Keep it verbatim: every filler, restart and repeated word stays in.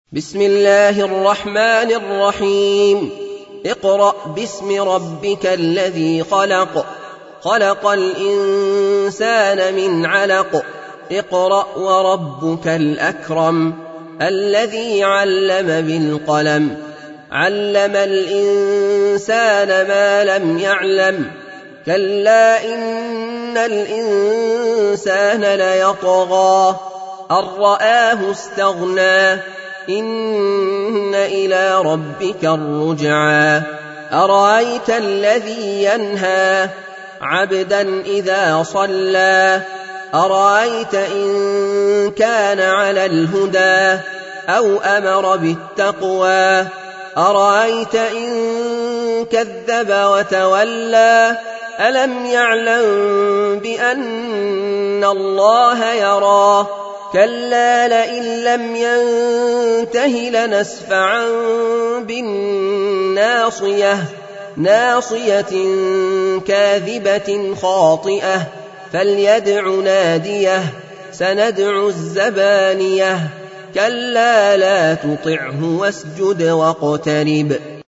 بسم الله الرحمن الرحيم اقرأ باسم ربك الذي خلق خلق الإنسان من علق اقرأ وربك الأكرم الذي علم بالقلم علم الإنسان ما لم يعلم كلا إن الإنسان ليطغى أن رآه استغنى إن إلى ربك الرجعى أرأيت الذي ينهى عبدا إذا صلى أرأيت إن كان على الهدى أو أمر بالتقوى أرأيت إن كذب وتولى ألم يعلم بأن الله يرى كلا لئن لم ينته لنسفعا بالناصية ناصية كاذبة خاطئة فليدع ناديه سندع الزبانية كلا لا تطعه واسجد واقترب